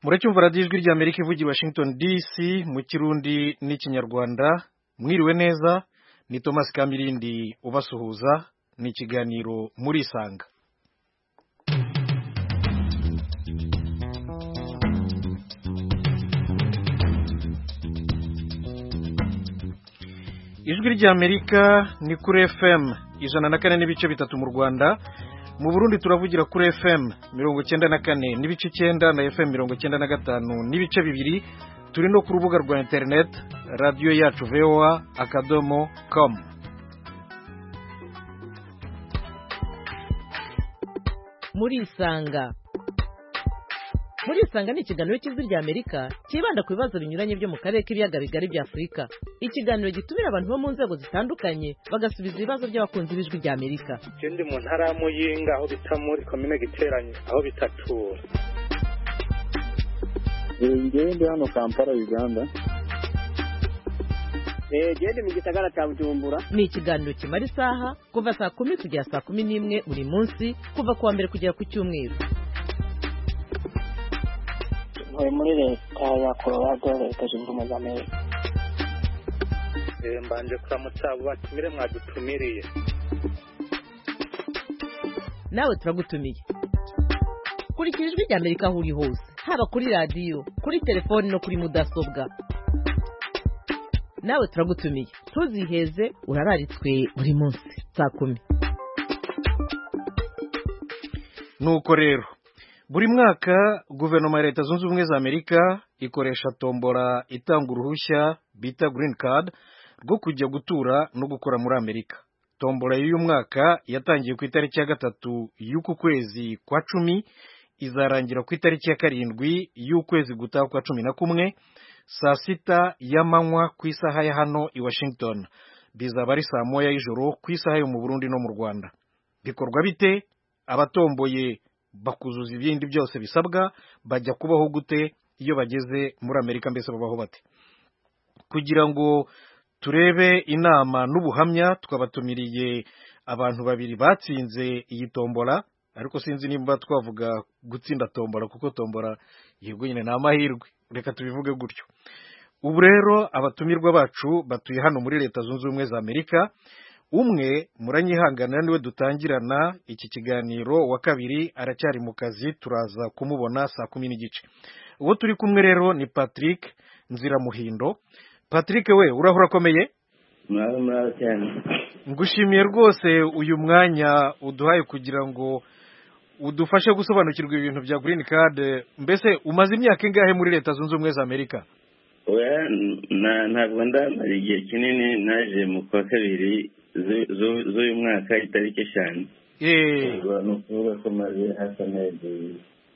muracyumva radiyo ijwi ry'Amerika ivugira i Washington DC mu Kirundi n'Ikinyarwanda. Mwiriwe neza, ni Thomas Kamirindi ubasuhuza. Ni ikiganiro muri Isanga. Ijwi ry'Amerika ni kuri FM 104.3 mu Rwanda. Mu Burundi turavugira kuri FM 94.9 na FM 95.2. Turi no ku rubuga rwa internet radio yacu voa.com. Muri Isanga ni ikiganiro cy'Ijwi ry'Amerika kibanda ku bibazo binyuranye byo mu karere k'ibiyaga bigari bya Afurika. Ikiganiro gitumira abantu bo mu nzego zitandukanye bagasubiza ibibazo by'abakunzi b'Ijwi ry'Amerika. Ndi mu ntara ya Muyinga aho bita muri komine Giteranye aho bitatura. Ndi hano Kampala Uganda. Ndi mu gisagara cya Bujumbura. Ni ikiganiro kimara isaha kuva saa 10 kugera saa 11 buri munsi kuva kuwa mbere kugera ku cyumweru. Muri leta ya Colorado leta zunze ubumwe za Amerika. Mbanje kuramutsa abo batumire mwadutumiriye. Nawe turagutumiye. Kurikira Ijwi ry'Amerika aho uri hose, haba kuri radio, kuri telefone no kuri mudasobwa. Nawe turagutumiye. Tuziheze urararitswe buri munsi saa 10. Nuko rero buri mwaka guverinoma ya Leta Zunze Ubumwe za Amerika ikoresha tombora itanga uruhushya bita green card rwo kujya gutura no gukora muri Amerika. Tombora y'uyu mwaka yatangiye ku itariki ya 3 y'uku kwezi kwa 10 izarangira ku itariki ya 7 y'ukwezi gutaha kwa 11 saa 6 y'amanywa ku isaha ya hano i Washington. Bizaba ari saa 1 y'ijoro ku isaha yo mu Burundi no mu Rwanda. Bikorwa bite? Abatomboye bakuzuza ibindi byose bisabwa bajya kubaho gute iyo bageze muri Amerika, mbese babaho bate? Kugira ngo turebe inama n'ubuhamya twabatumiriye abantu babiri batsinze iyi tombola, ariko sinzi nimba twavuga gutsinda tombola kuko tombola yego nyine ni amahirwe, reka tubivuge gutyo. Ubu rero abatumirwa bacu batuye hano muri Leta Zunze Ubumwe za Amerika. Umwe muranyihanganira niwe dutangirana iki kiganiro, wa kabiri aracyari mu kazi, turaza kumubona saa 10:30. Uwo turi kumwe rero ni Patrick Nziramuhindo. Patrick, we urahura komeye? Mwaho cyane. Ngushimiye rwose uyu mwanya uduhaye kugira ngo udufashe gusobanukirwa ibintu bya green card. Mbese umaze imyaka ingahe muri Leta Zunze Ubumwe za Amerika? Ntabwo ndamara igihe kinini, naje mu kwa kabiri z'uyu mwaka itariki 5. Ni ukuvuga ko maze hafi amezi.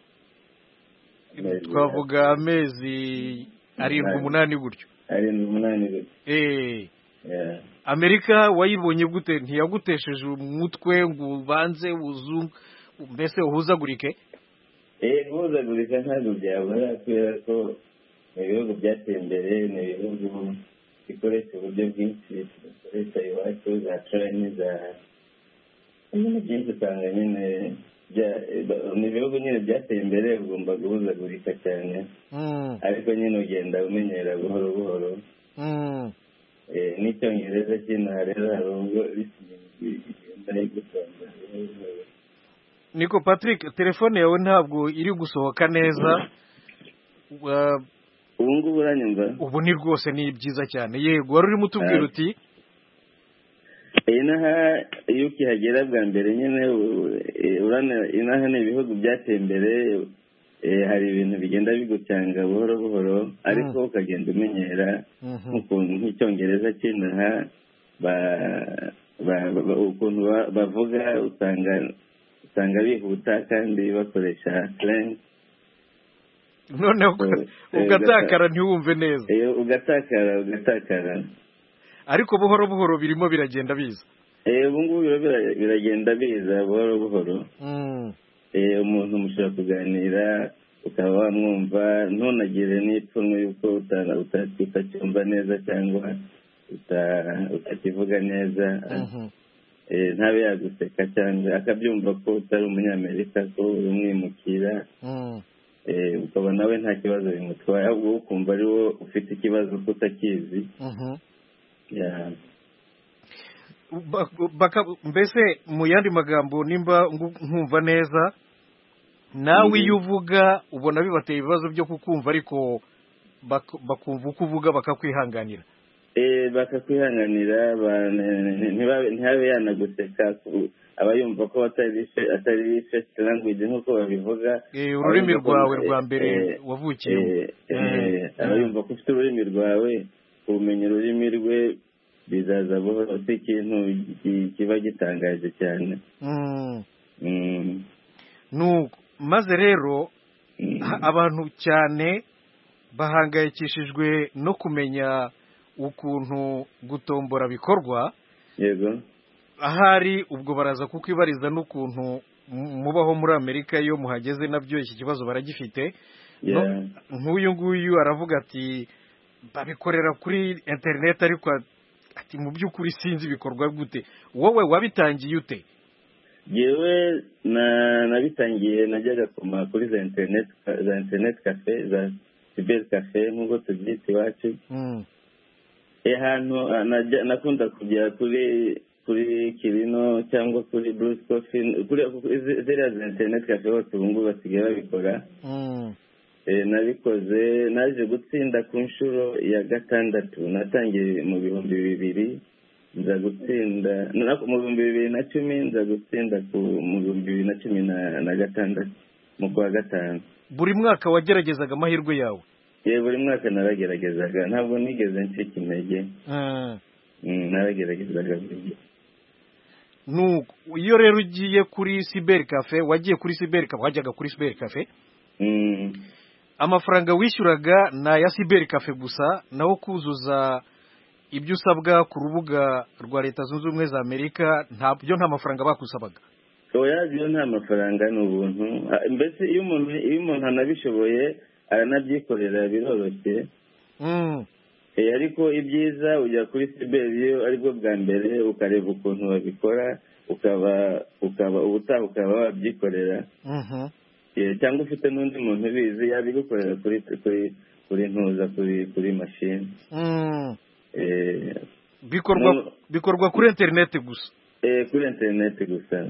Twavuga amezi 7-8 gutyo. 7-8 gutyo. Amerika wayibonye gute? Ntiyagutesheje umutwe ngo ubanze mbese uhuzagurike? Guhuzagurika ntabwo byabura, kubera ko ibihugu byateye imbere, ni ibihugu bikoresha uburyo bwinshi bikoresha iwacu, za treni, nyine byinshi usanga nyine ni ibihugu nyine byateye imbere, ugomba guhuzagurika cyane. Ariko nyine ugenda umenyera buhoro buhoro. N'icyongereza cy'inaha rero hari ubwo bigenda gusanga. Niko Patrick, telefone yawe ntabwo iri gusohoka neza. Ubu ngubu uranyumva? Ubu ni rwose ni byiza cyane. Yego, wari urimo utubwira uti inaha iyo ukihagera bwa mbere nyine inaha ni ibihugu byateye imbere, hari ibintu bigenda bigucanga buhoro buhoro, ariko ukagenda umenyera nk'icyongereza cy'inaha, ukuntu bavuga usanga bihuta kandi bakoresha slang. None ugatakara ntiwumve neza. Ugatakara. Ariko buhoro buhoro birimo biragenda biza. Ubu ngubu biragenda biza buhoro buhoro. Umuntu mushobora kuganira ukaba wamwumva, ntunagire n'ipfunwe yuko utacyumva neza cyangwa utakivuga neza. Ntabe yaguseka cyangwa akabyumva ko utari umunyamerika, ko uri umwimukira. ukabona we nta kibazo bimutwaye ahubwo ukumva ari wo ufite ikibazo utakizi. mbese mu yandi magambo nimba nkumva neza nawe iyo uvuga ubona bibateye ibibazo byo kukumva ariko bakumva uko uvuga bakakwihanganira. Bakakwihanganira ntihabe yanaguseka aba yumva ko atari first language nk'uko babivuga, ururimi rwawe rwa mbere wavukiyemo. aba yumva ko ufite ururimi rwawe, kumenya ururimi rwe bizaza buhoro, si ikintu kiba gitangaje cyane. Maze rero abantu cyane bahangayikishijwe no kumenya ukuntu gutombora bikorwa. Yego. Ahari ubwo baraza kukwibariza n'ukuntu mubaho muri Amerika iyo muhageze nabyo iki kibazo baragifite. Nk'uyu nguyu aravuga ati babikorera kuri internet ariko ati mu by'ukuri sinzi bikorwa gute. Wowe wabitangiye ute? Yewe nabitangiye najyaga kuri za internet cafe, za cyber cafe nk'uko tubyita iwacu. Ahantu nakunda kujya kuri Kirino cyangwa kuri Bruce Coffee, kuri ziriya za internet cafe hose ubu ngubu basigaye babikora. Nabikoze, naje gutsinda ku nshuro ya 6. Natangiye mu 2000, nza gutsinda mu 2010, nza gutsinda mu 2016 mu kwa 5. Buri mwaka wageragezaga amahirwe yawe? Buri mwaka narageragezaga, ntabwo nigeze ncika intege. Narageragezaga buri gihe. Iyo rero ugiye kuri cyber cafe, wagiye kuri cyber cafe, wajyaga kuri cyber cafe, amafaranga wishyuraga na ya cyber cafe gusa, naho kuzuza ibyo usabwa ku rubuga rwa Leta Zunze Ubumwe za Amerika nta mafaranga bakusabaga? Byo nta mafaranga, ni ubuntu. Mbese iyo umuntu anabishoboye aranabyikorera biroroshye. Ariko ibyiza ujya kuri cyber iyo aribwo bwa mbere ukareba ukuntu babikora, ubutaha ukaba wabyikorera. Cyangwa ufite n'undi muntu ubizi yabigukorera kuri ntuza kuri mashini. Bikorwa kuri internet gusa? Kuri internet gusa.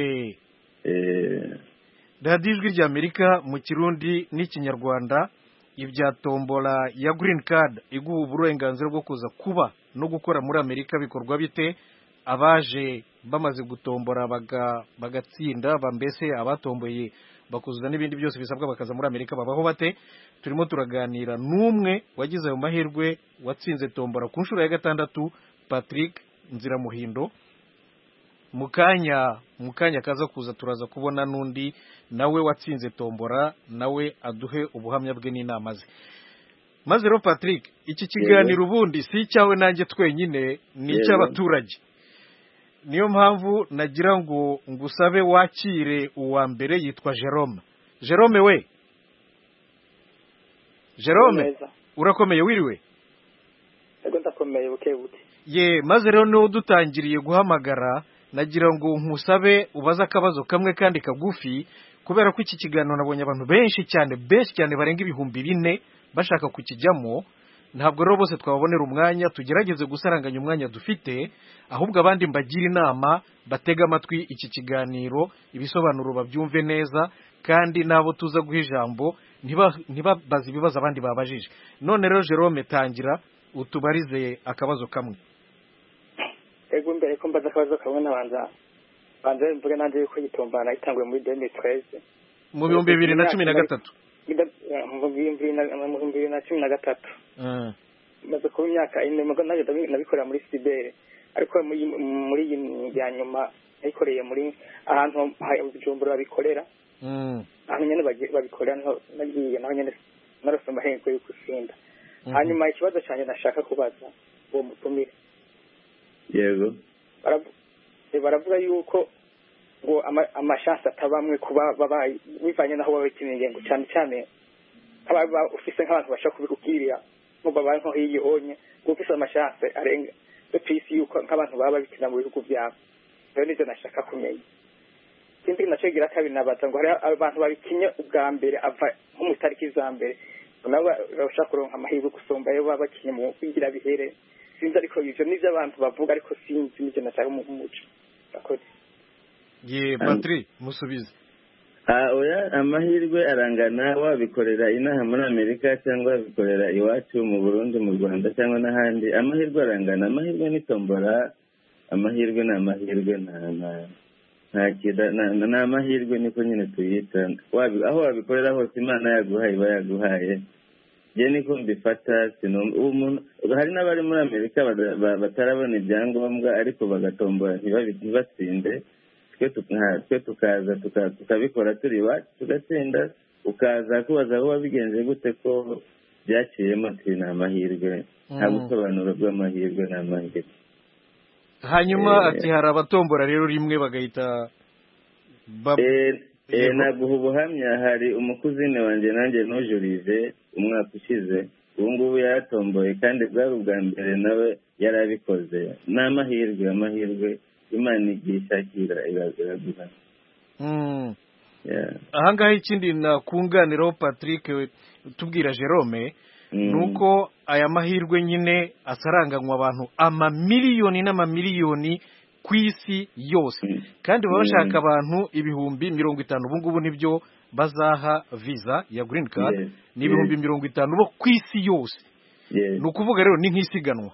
Radio Ijwi ry'Amerika mu Kirundi n'Ikinyarwanda, ibya tombola ya Green Card iguha uburenganzira bwo kuza kuba no gukora muri Amerika bikorwa bite? Abaje bamaze gutombora bagatsinda, mbese abatomboye bakuzuza n'ibindi byose bisabwa bakaza muri Amerika babaho bate? Turimo turaganira n'umwe wagize ayo mahirwe, watsinze tombora ku nshuro ya 6, Patrick Nziramuhindo. Mukanya kaza kuza turaza kubona n'undi nawe watsinze tombora, nawe aduhe ubuhamya bwe n'inama ze. Maze rero Patrick, iki kiganiro ubundi si cyawe nanjye twenyine, ni icy'abaturage. Niyo mpamvu nagira ngo ngusabe wakire uwa mbere, yitwa Jerome. Jerome we? Jerome, urakomeye wiriwe? Ego ndakomeye buke. Maze rero niwe dutangiriye guhamagara, nagira ngo nkusabe ubaza akabazo kamwe kandi kagufi, kubera ko iki kiganiro nabonye abantu benshi cyane barenga 4,000 bashaka kukijyamo. Ntabwo rero bose twababonera umwanya, tugerageze gusaranganya umwanya dufite, ahubwo abandi mbagira inama batega amatwi iki kiganiro, ibisobanuro babyumve neza, kandi nabo tuza guha ijambo ntibabaze ibibazo abandi babajije. None rero Jerome, tangira utubarize akabazo kamwe. Ego mbere ko mbaza akabazo kamwe nabanza mvuge nanjye yuko gitombana itanguye muri 2013 mu 2013. Mu 2013 maze kuba imyaka 4 nabikorera muri cyber, ariko muri iyi ya nyuma nayikoreye muri ahantu Bujumbura babikorera. Ahantu nyene babikorera nagiye naho nyene narose amahirwe yo gusinda. Hanyuma ikibazo cyane nashaka kubaza uwo mutumire. Yego. Baravuga yuko ngo amashansi atabamwe kuba babaye bivanye naho babikinye, ngo cyane aba ufise nk'abantu bashaka kubikubwirira ngo babaye nko hiyonye, ngo ufise amashansi arenga pisi yuko nk'abantu baba bikina mu bihugu byabo. Rero nivyo nashaka kumenya. Ikindi nacyo gira kabiri nabaza ngo hari abantu babikinye ubwa mbere ava nko mu itariki za mbere nabo bashaka kuronka amahirwe gusumba ayo baba bakiye mu kwigira bihere sinzi ariko ivyo nivyo abantu bavuga ariko sinzi n'icyo nashaka mu muco akoze Patri musubize. Oya amahirwe arangana wabikorera inaha muri Amerika cyangwa wabikorera iwacu mu Burundi mu Rwanda cyangwa n'ahandi amahirwe arangana. Amahirwe ni tombora, amahirwe ni amahirwe nta amahirwe niko nyine tuyita. Aho wabikorera hose Imana yaguhaye iba yaguhaye. Je niko mbifata hari n'abari muri Amerika batarabona ibyangombwa ariko bagatombora ntibatsinde. Twe tukaza tukabikora turi iwacu tugatsinda ukaza kubaza aho wabigenze gute ko byaciyemo ati ni amahirwe nta busobanuro bw'amahirwe ni amahirwe. Hanyuma ati hari abatombora rero rimwe bagahita naguha ubuhamya. Hari umukuzine wanjye nanjye nujurize umwaka ushize ubu ngubu yaratomboye kandi bwari ubwa mbere nawe yarabikoze. Ni amahirwe Imana igishakira iraguha. Ahangaha ikindi nakunganiraho Patrick tubwira Jerome nuko aya mahirwe nyine asaranganywa abantu amamiliyoni n'amamiliyoni ku isi yose kandi baba bashaka abantu 50,000 ubu ngubu nibyo bazaha visa ya green card ni 50,000 bo ku isi yose. Ni ukuvuga rero ni nk'isiganwa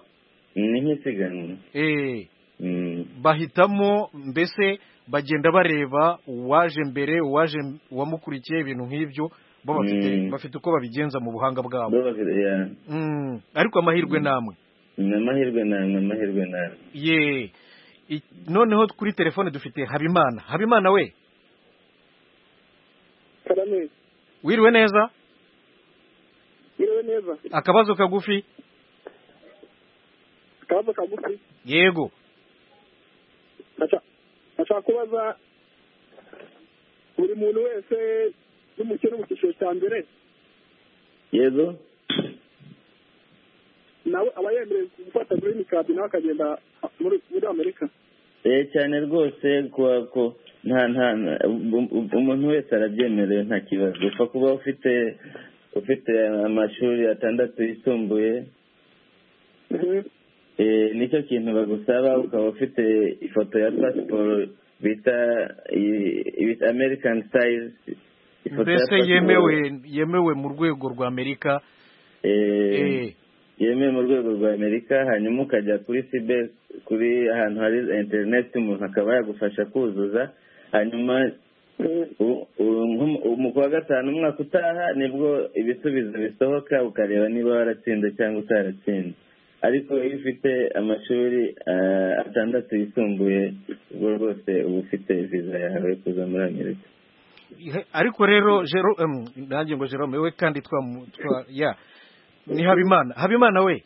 bahitamo mbese bagenda bareba uwaje mbere uwaje wamukurikiye ibintu nk'ibyo bo bafite uko babigenza mu buhanga bwabo. Ariko amahirwe namwe noneho kuri telefone dufite Habimana we wiriwe neza akabazo kagufi yego ashaka kubaza buri muntu wese n'umukene mu cyiciro cya mbere yego nawe aba yemerewe gufata green card nawe akagenda muri Amerika. Cyane rwose ko nta umuntu wese arabyemerewe nta kibazo upfa kuba ufite amashuri 6 yisumbuye nicyo kintu bagusaba ukaba ufite ifoto ya passport bita American size mbese yemewe mu rwego rwa Amerika yemewe mu rwego rwa Amerika. Hanyuma ukajya kuri cyber kuri ahantu hari internet umuntu akaba yagufasha kuzuza. Hanyuma mu kwa gatanu umwaka utaha nibwo ibisubizo bisohoka ukareba niba waratsinze cyangwa utaratsinze. Ariko iyo ufite amashuri 6 yisumbuye ubwo rwose uba ufite visa yawe kuza muri Amerika. Ariko rero nanjye ngo Jerome we kandi ni Habimana we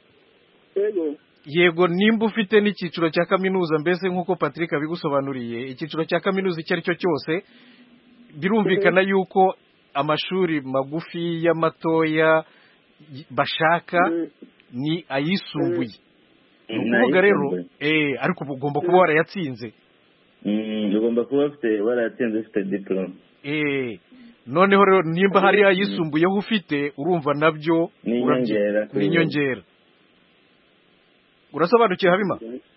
yego nimba ufite n'icyiciro cya kaminuza mbese nk'uko Patrick abigusobanuriye icyiciro cya kaminuza icyo ari cyo cyose birumvikana yuko amashuri magufi y'amatoya bashaka ni ayisumbuye. Ukuvuga rero ariko ugomba kuba warayatsinze. Ugomba kuba warayatsinze ufite diploma. Noneho rero nimba hari ayisumbuyeho ufite urumva nabyo ni inyongera. Urasobanukiye Habima?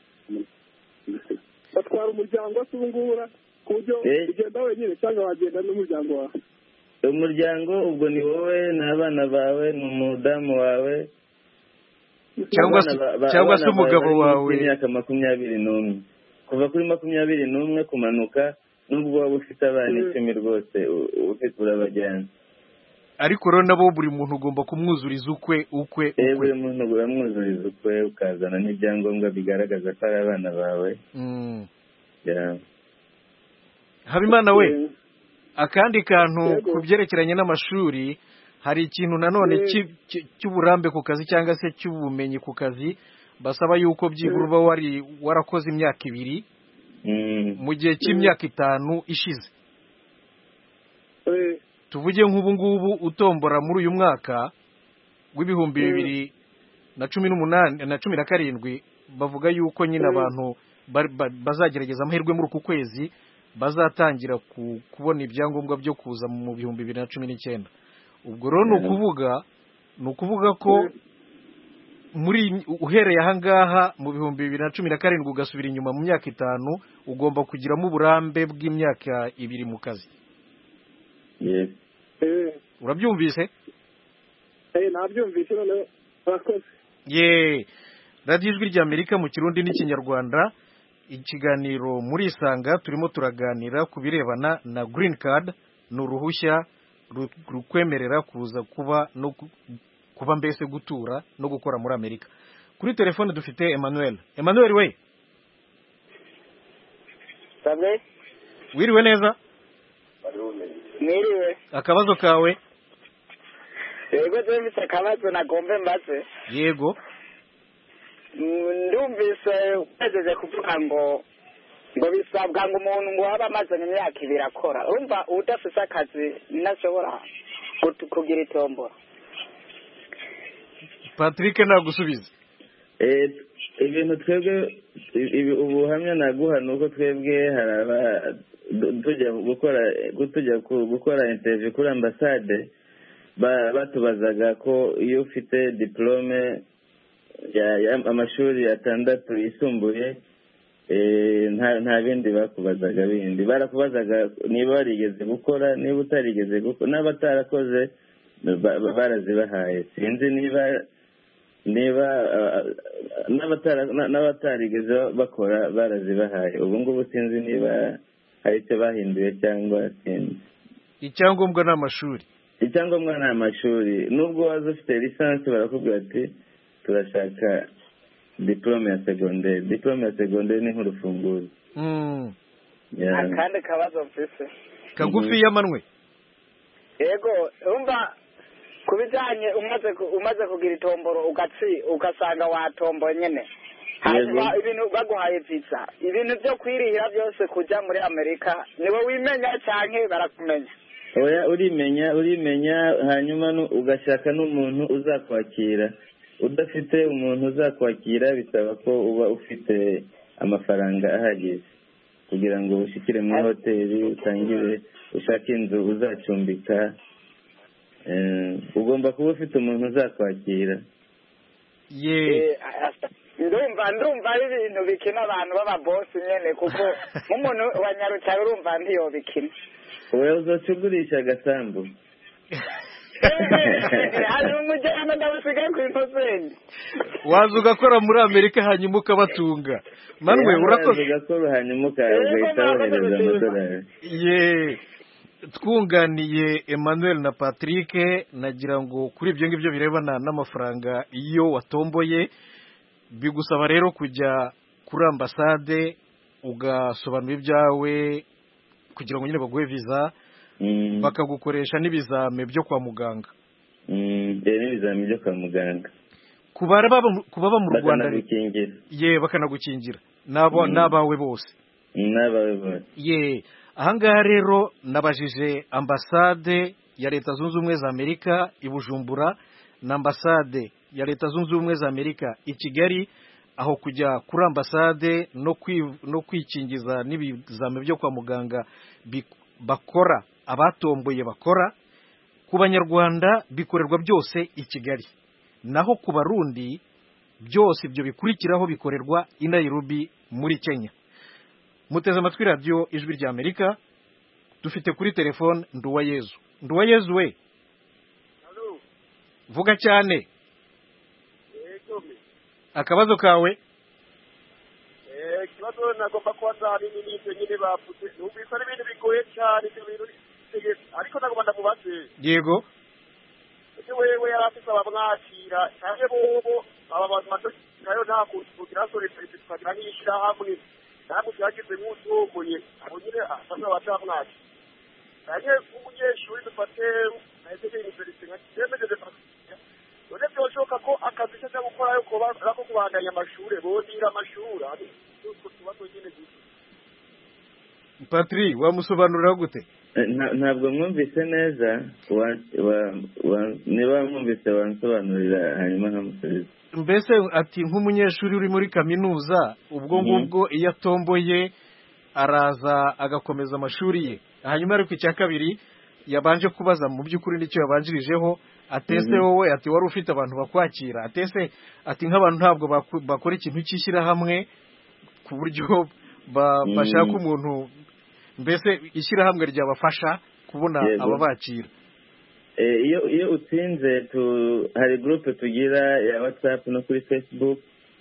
Batwara umuryango asubungura ku buryo ugenda wenyine cyangwa wagenda n'umuryango wawe. Umuryango ubwo ni wowe n'abana bawe n'umudamu wawe cyangwa se umugabo wawe imyaka 21 kuva kuri 21 kumanuka nubwo waba ufite abana 10 rwose ufite urabajyana. Ariko rero nabo buri muntu ugomba kumwuzuriza ukwe buri muntu uramwuzuriza ukwe ukazana n'ibyangombwa bigaragaza ko ari abana bawe. Habimana we akandi kantu ku byerekeranye n'amashuri hari ikintu nanone cy'uburambe ku kazi cyangwa se cy'ubumenyi ku kazi basaba yuko byibura uba warakoze imyaka 2 mu gihe cy'imyaka 5 ishize. Tuvuge nk'ubu ngubu utombora muri uyu mwaka w'ibihumbi 2018 na 17 bavuga yuko nyine abantu bazagerageza amahirwe muri uku kwezi bazatangira kubona ibyangombwa byo kuza mu 2019. ubwo rero ni ukuvuga ko uhereye ahangaha mu 2017 ugasubira inyuma mu myaka 5 ugomba kugiramo uburambe bw'imyaka 2 mu kazi. Yes. Urabyumvise? Nabyumvise none bakoze. Radio Ijwi ry'Amerika mu Kirundi n'Ikinyarwanda, ikiganiro muri Isanga turimo turaganira ku birebana na green card, n'uruhushya rukwemerera kuza kuba mbese gutura no gukora muri Amerika. Kuri telefone dufite Emmanuel. Emmanuel we? Sabe? Wiriwe neza? Niriwe. Akabazo kawe? Yego ndumvise akabazo nagombe mbaze. Yego. Ndumvise utegereje kuvuga ngo bisabwa ngo umuntu ngo aba amaze imyaka 2 akora. Urumva udafise akazi ntashobora kugira itombora. Patrick nagusubiza. Ibintu twebwe ubuhamya naguha nuko twebwe haraba tujya gukora interview kuri ambassade batubazaga ko iyo ufite diplome ya amashuri 6 yisumbuye nta bindi bakubazaga bindi, barakubazaga niba warigeze gukora, niba utarigeze gukora, n'abatarakoze barazibahaye. Sinzi niba n'abatarigeze bakora barazibahaye. Ubu ngubu sinzi niba hari icyo bahinduye cyangwa sinzi. Icyangombwa n'amashuri. Icyangombwa n'amashuri. Nubwo waza ufite lisansi barakubwira ati turashaka diplome ya secondaire. Diplome ya secondaire ni nk'urufunguzo. Akandi kabazo mfise. Kagufi y'amanwe. Yego, umva kubijanye umaze kugira itomboro ugasanga watomboye nyene. Hanyuma ibintu baguhaye visa. Ibintu byo kwirihira byose kuja muri Amerika niwe wimenya canke barakumenya. Oya, urimenya hanyuma ugashaka n'umuntu uzakwakira. Udafite umuntu uzakwakira bisaba ko uba ufite amafaranga ahagije kugira ngo ushikire mu hoteli, utangire ushake inzu uzacumbika. Ugomba kuba ufite umuntu uzakwakira. Ndumva ari ibintu bikina abantu baba boss nyene, kuko nk'umuntu wa Nyarucari urumva ntiyo bikina. Wowe uzocugurisha agasambu. Hari umujyana ndabasigaye ku intosenyi. Waza ugakora muri Amerika hanyuma ukabatunga. Manwe urakoze. Ugakora hanyuma ugahita wohereza amadolari. Twunganiye Emmanuel na Patrick, nagira ngo kuri ibyo ngibyo birebana n'amafaranga iyo watomboye bigusaba rero kujya kuri ambassade ugasobanura ibyawe kugira ngo nyine baguhe visa, bakagukoresha n'ibizame byo kwa muganga. N'ibizame byo kwa muganga. Kubaba mu Rwanda bakanagukingira. N'abawe bose. Ahangaha rero nabajije ambasade ya Leta Zunze Ubumwe za Amerika i Bujumbura na ambasade ya Leta Zunze Ubumwe za Amerika i Kigali, aho kujya kuri ambasade no kwikingiza n'ibizame byo kwa muganga bakora, abatomboye bakora. Ku Banyarwanda bikorerwa byose i Kigali, naho ku Barundi byose ibyo bikurikiraho bikorerwa i Nairobi muri Kenya. Muteze amatwi radio Ijwi ry'Amerika, dufite kuri telefone Nduwayezu. Nduwayezu we? Hello. Vuga cyane. Yego. Akabazo kawe? Kibazo nagomba kubaza hari n'ibintu nyine bavuze. Ubiko ari ibintu bigoye cyane ibyo bintu ariko nagomba ndamubaze. Yego. Wewe yarafise abamwakira cyane bobo aba bamato nayo nta kugira sore tukagira n'ishira hamwe. Ntabwo cyagize nk'utoboye abo nyine asanga batamwaki. Naye umunyeshuri dufate naheze university nka kimejeje pasiya. None byoshoka ko akazi cyo gukora yo ko barako kubandanya amashuri bodira amashuri ari tubazo nyine gito. Patrick wamusobanurira gute? Ntabwo mwumvise neza, niba mwumvise wansobanurira hanyuma nkamusubiza. Mbese ati nk'umunyeshuri uri muri kaminuza ubwo ngubwo iyo atomboye araza agakomeza amashuri ye, hanyuma ariko icya kabiri yabanje kubaza mu by'ukuri nicyo yabanjirijeho atese wowe ati wari ufite abantu bakwakira atese ati nk'abantu ntabwo bakora ikintu cy'ishyirahamwe ku buryo bashaka umuntu mbese ishyirahamwe ryabafasha kubona ababakira. Iyo utsinze hari groupe tugira ya WhatsApp no kuri Facebook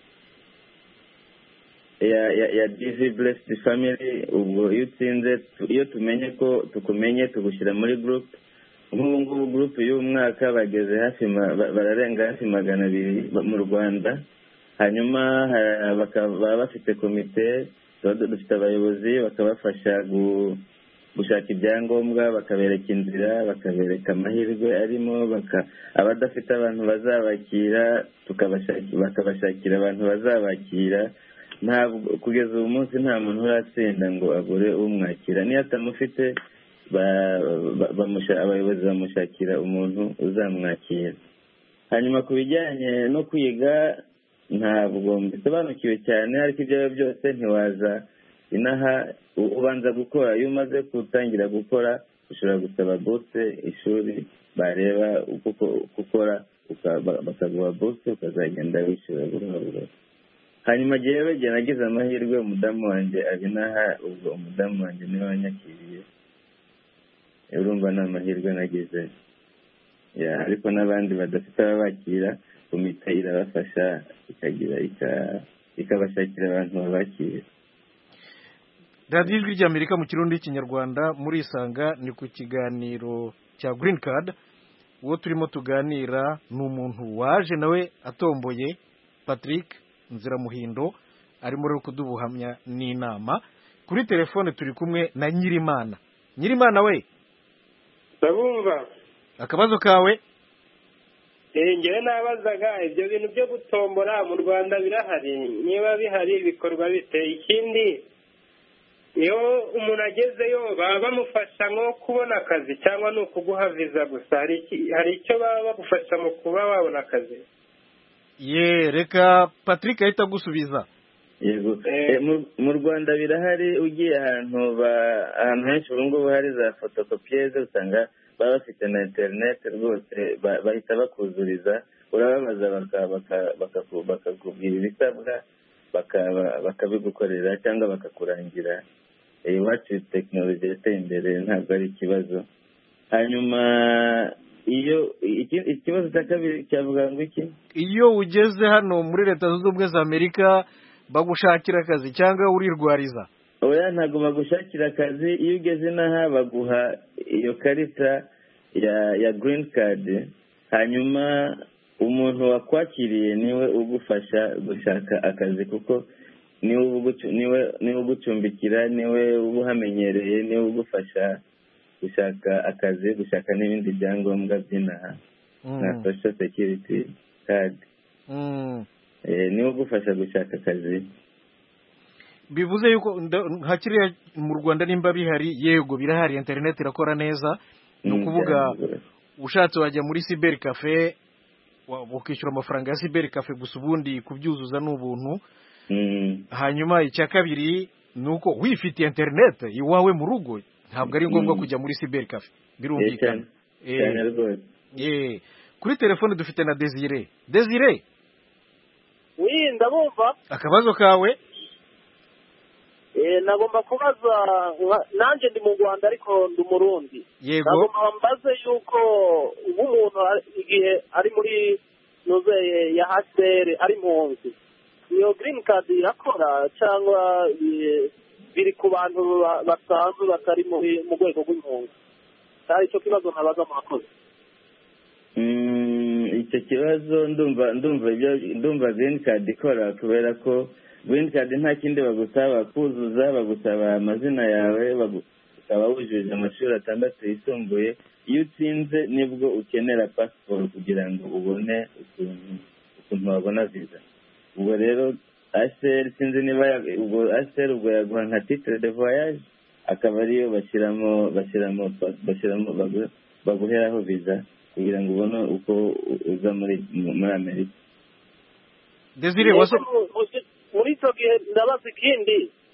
ya DV Blessed Family. Ubwo iyo utsinze, iyo tumenye ko tukumenye tugushyira muri group. Nk'ubu group y'uyu mwaka bageze hafi bararenga hafi 200 mu Rwanda. Hanyuma bakaba bafite komite, dufite abayobozi bakabafasha gushaka ibyangombwa, bakabereka inzira, bakabereka amahirwe arimo, abadafite abantu bazabakira bakabashakira abantu bazabakira. Ntabwo kugeza ubu munsi nta muntu uratsinda ngo abure umwakira, niyo atamufite abayobozi bamushakira umuntu uzamwakira. Hanyuma ku bijyanye no kwiga ntabwo mbisobanukiwe cyane, ariko ibyo byose ntiwaza inaha ubanza gukora. Iyo umaze gutangira gukora ushobora gusaba bourse ishuri, bareba uko ukora bakaguha bourse ukazagenda wishyura buhoro. Hanyuma jewe nagize amahirwe, umudamu wanjye abinaha, ubwo umudamu wanjye niwe wanyakiriye. Urumva ni amahirwe nagize. Ariko n'abandi badafite ababakira komite irabafasha ikabashakira abantu babakira. radiyo ijwi ry'Amerika mu kirundi n'ikinyarwanda murisanga ni ku kiganiro cya Green Card. uwo turimo tuganira ni umuntu waje nawe atomboye, Patrick Nziramuhindo, arimo rero kudubuhamya n'inama. Kuri telefone turi kumwe na Nyirimana. Nyirimana we, ndabumva. Akabazo kawe? Ngewe nabazaga ibyo bintu byo gutombora mu Rwanda birahari, niba bihari bikorwa bite? Ikindi, iyo umuntu agezeyo baba bamufasha nko kubona akazi cyangwa ni ukuguha viza gusa? Hari icyo baba bagufasha mu kuba wabona akazi? Reka Patrick ahita agusubiza. Yego, mu Rwanda birahari. Ugiye ahantu henshi ubu ngubu hari za photocopieuse, usanga baba bafite na internet rwose, bahita bakuzuriza, urababaza bakakubwira ibisabwa, bakabigukorera cyangwa bakakurangira. Iwacu tekinoloji yateye imbere, ntabwo ari ikibazo. Hanyuma iyo ikibazo cya kabiri cyavuga ngo iki? Iyo ugeze hano muri Leta Zunze Ubumwe za Amerika bagushakira akazi cyangwa urirwariza? Oya, ntabwo bagushakira akazi. Iyo ugeze inaha baguha iyo karita ya Green Card, hanyuma umuntu wakwakiriye niwe ugufasha gushaka akazi, kuko niwe ugucumbikira, niwe ubuhamenyereye, niwe ugufasha gushaka akazi, gushaka n'ibindi byangombwa by'inaha na social security card. Niwe ugufasha gushaka akazi. Bivuze yuko nka kiriya mu Rwanda nimba bihari, yego birahari, internet irakora neza. Ni ukuvuga ushatse wajya muri cyber cafe ukishyura amafaranga ya cyber cafe gusa, ubundi kubyuzuza n'ubuntu. Hanyuma icya kabiri ni uko wifitiye internet iwawe mu rugo, ntabwo ari ngombwa kujya muri cyber cafe. Birumvikana. Kuri telefone dufite na Desire. Desire, ndabumva. Akabazo kawe? Nagomba kubaza, nanjye ndi mu Rwanda ariko ndi Umurundi. Yego. Nagomba mbaze yuko umuntu igihe ari muri nozeye ya HCR ari impunzi, iyo Green Card irakora cyangwa biri ku bantu basanzwe batari mu rwego rw'impunzi? Cyari icyo kibazo nabaza mwakoze. Icyo kibazo ndumva Green Card ikora, kubera ko Green Card nta kindi bagusaba kuzuza, bagusaba amazina yawe, ukaba wujuje amashuri 6 yisumbuye. Iyo utsinze nibwo ukenera passport kugira ngo ubone ukuntu wabona visa. Ubwo rero HCR sinzi niba HCR ubwo yaguha nka titre de voyage, akaba ariyo bashyiramo baguheraho visa kugira ngo ubone uko uza muri Amerika. Desire, muri icyo gihe ndabaza ikindi,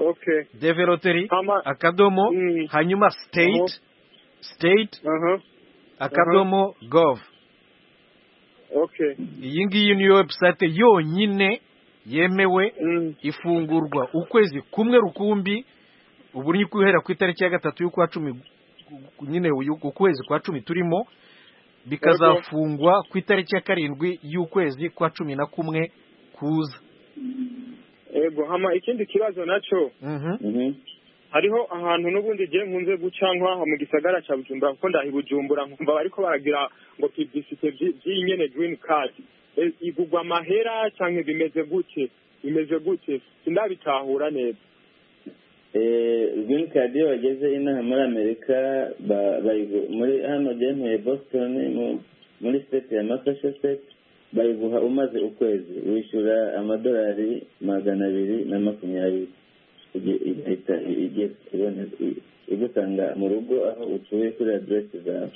okay developeri akadomo hanyuma state akadomo gov. okay iyi ngiyi niyo website yonyine yemewe ifungurwa ukwezi kumwe rukumbi ubu ni guhera ku itariki ya 3 y'ukwa 10 nyine ukwezi kwa 10 turimo bikazafungwa ku itariki ya 7 y'ukwezi kwa 11 kuza. Ego hama ikindi kibazo naco hariho ahantu n'ubundi je nkunze guca nk'aho mu gisagara ca Bujumbura kuko ndahi Bujumbura nkumva bariko baragira ngo publicité by'inyene green card igugwa mahera canke bimeze gute sindabitahura neza. Green card yo bageze inaha muri Amerika muri hano je Boston muri state ya Massachusetts bayiguha umaze ukwezi wishyura amadolari 220 igahita igutanga mu rugo aho utuye kuri address zawe.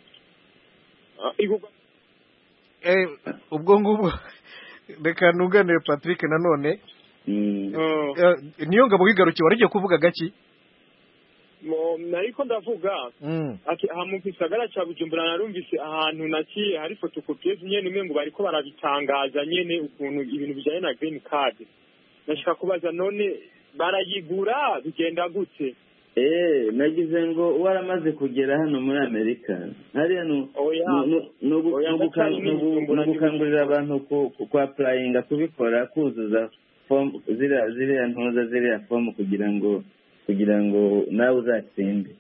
Ubwo ngubu reka nunganire Patrick nanone niyo ngabo wigarukiye warigiye kuvuga gaki nariko ndavuga ati mu gisagara ca Bujumbura narumvise ahantu naciye hari photocopieuse nyene imwe ngo bariko barabitangaza nyene ukuntu ibintu bijanye na green card. Nashaka kubaza none barayigura bigenda gute? Nagize ngo waramaze kugera hano muri Amerika hariya no gukangurira abantu ku applyinga kubikora kuzuza form ziriya form kugira ngo nawe uzatsinde.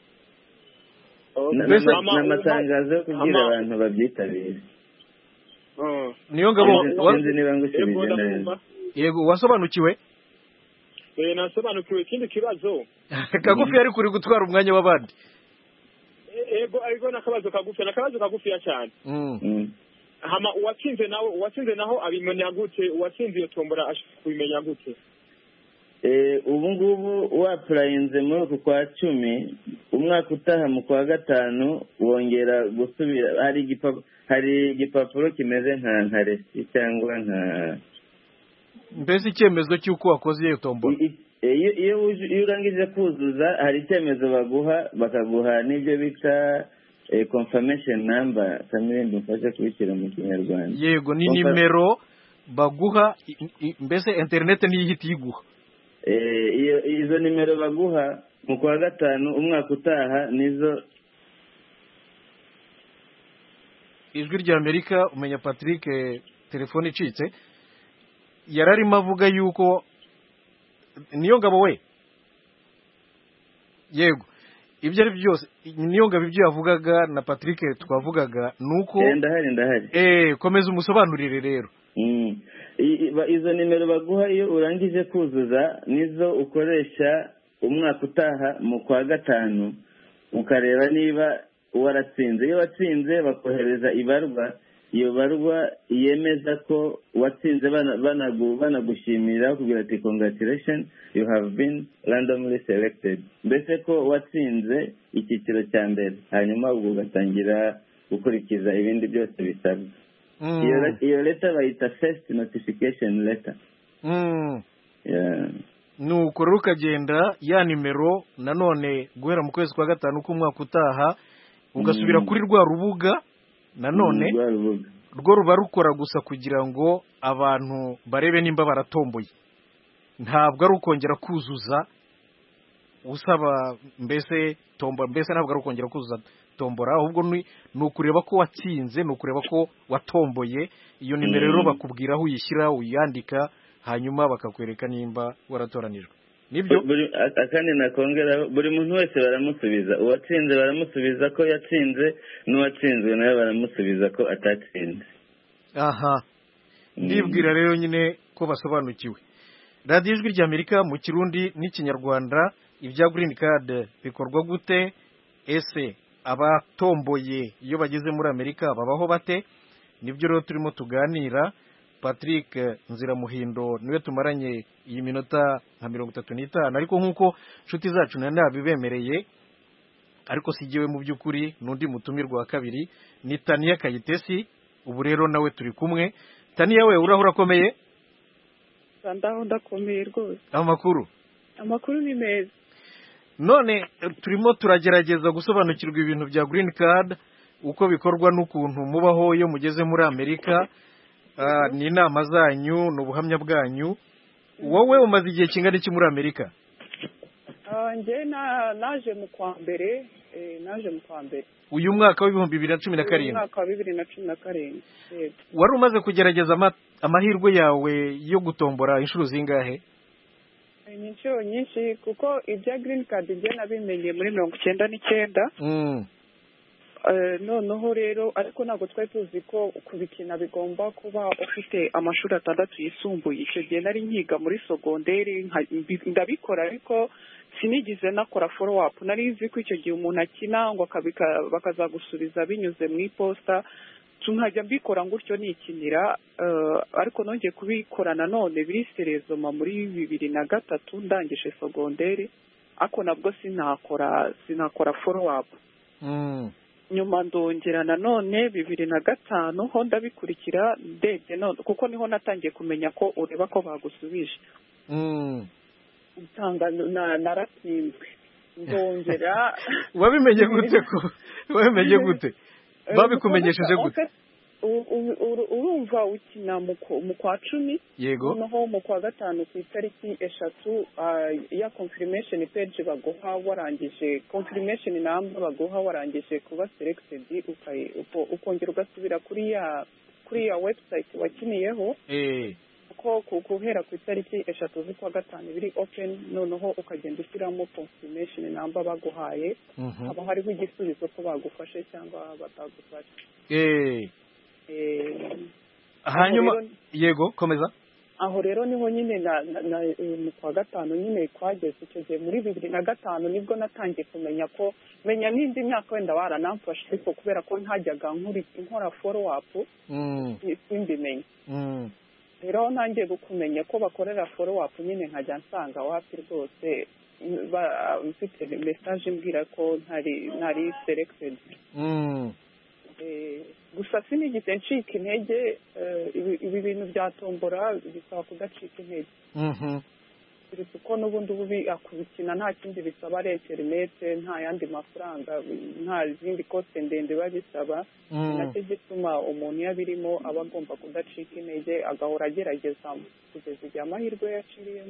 N'amatangazo yo kugira abantu babyitabire. Niyo ngabo niba ngusubije neza. Yego wasobanukiwe? Nasobanukiwe. Ikindi kibazo kagufi ari kuri gutwara umwanya w'abandi. Ariko nakabazo kagufi cyane. Hama uwatsinze naho abimenya gute? Uwatsinze iyo tombora ashaka kubimenya gute? Ubu ngubu wapurayinze muri uku kwa 10 umwaka utaha mu kwa 5 wongera gusubira hari igipapuro kimeze nka resi cyangwa nka mbese icyemezo cy'uko wakoze iyo tombora. Iyo urangije kuzuza hari icyemezo bakaguha n'ibyo bita confirmation number kamwe mfasha kubishyira mu Kinyarwanda. Yego ni nimero baguha mbese internet ni ihita yiguha. Izo nimero baguha mu kwa 5 umwaka utaha nizo. Ijwi rya Amerika umenya Patrick telefone icitse yararimo avuga yuko niyo ngabo we yego ibyo ari byose niyo ngabo ibyo yavugaga na Patrick twavugaga nuko ndahari komeza umusobanurire rero. Izo nimero baguha iyo urangije kuzuza nizo ukoresha umwaka utaha mu kwa 5 ukareba niba waratsinze. Iyo watsinze bakohereza ibarwa, iyo barwa yemeza ko watsinze banagushimira kugira ati congratulations you have been randomly selected, mbese ko watsinze icyiciro cya mbere, hanyuma ubwo ugatangira gukurikiza ibindi byose bisabwa. Iyo letter bayita first notification letter. Nuko rero ukagenda ya nimero nanone guhera mu kwezi kwa 5 k'umwaka utaha ugasubira kuri rwa rubuga nanone rwo ruba rukora gusa kugira ngo abantu barebe nimba baratomboye, ntabwo ari ukongera kuzuza usaba mbese tombora, mbese ntabwo ari ukongera kuzuza tombora, ahubwo ni ukureba ko watsinze, ni ukureba ko watomboye. Iyo nimero rero bakubwira aho uyishyira uyandika, hanyuma bakakwereka nimba waratoranijwe. Nibyo akandi nakongera buri muntu wese baramusubiza, uwatsinze baramusubiza ko yatsinze, n'uwatsinzwe nawe baramusubiza ko atatsinze. Aha, ndibwira rero nyine ko basobanukiwe. Radio Ijwi rya Amerika mu Kirundi n'Ikinyarwanda, ibya green card bikorwa gute? Ese abatomboye iyo bageze muri Amerika babaho bate? Nibyo rero turimo tuganira. Patrick Nziramuhindo niwe tumaranye iyi minota nka 35, ariko nkuko nshuti zacu nabibemereye, ariko sigiwe mu by'ukuri n'undi mutumirwa wa kabiri ni Tania Kayitesi. Ubu rero nawe turi kumwe. Tania, we urahura komeye? Ndaho ndakomeye rwose. Amakuru amakuru ni meza. None turimo turagerageza gusobanukirwa ibintu bya green card uko bikorwa n'ukuntu mubaho iyo mugeze muri Amerika. Ni inama zanyu n'ubuhamya bwanyu. Wowe umaze igihe kingana iki muri Amerika? Nje naje mu kwa mbere. Uyu mwaka wa 2017. Umwaka wa 2017. Wari umaze kugerageza amahirwe yawe yo gutombora inshuro zingahe? Inshuro nyinshi kuko ibya green card byo nabimenye muri 99. Noneho rero ariko ntabwo twari tuzi ko kubikina bigomba kuba ufite amashuri 6 yisumbuye. Icyo gihe nari nkiga muri segonderi ndabikora ariko sinigize nakora follow up. Nari nzi ko icyo gihe umuntu akina ngo bakazagusubiza binyuze mu iposta, nkajya mbikora gutyo nikinira, ariko nongeye kubikora nanone biri serezoma muri 2003 ndangije segonderi, ako nabwo sinakora follow up. Nyuma ndongera nanone 2005 ho ndabikurikira ndebye none kuko niho natangiye kumenya ko ureba ko bagusubije. Utanga naratsinzwe ndongera. Wabimenye gute? Babikumenyesheje gute? Urumva ukina mu kwa 10. Yego. Noneho mu kwa 5 ku itariki 3 ya confirmation page baguha warangije, confirmation number baguha warangije kuba selected, ukongera ugasubira kuri ya website wakiniyeho. Ko guhera ku itariki 3 z'ukwa 5 biri open, noneho ukagenda ushyiramo confirmation number baguhaye, haba hariho igisubizo ko bagufashe cyangwa batagufashe. Hanyuma yego komeza. Aho rero niho nyine mu kwa 5 nyine twageze. Icyo gihe muri 2005 nibwo natangiye kumenya ko n'indi myaka wenda baranamfashe, ariko kubera ko ntajyaga nkora follow up simbimenye. Rero ntangiye kumenya ko bakorera follow up nyine nkajya nsanga wapi rwose mfite message mbwira ko ntari selected. Gusa sinigeze ncika intege. Ibi bintu byatombora bisaba kudacika intege. Kuko n'ubundi ububi akubikina nta kindi bisaba ari internet, nta yandi mafaranga, nta zindi koste ndende babisaba. Nacyo gituma umuntu yabirimo aba agomba kudacika intege, agahora agerageza kugeza igihe amahirwe yaciriyemo.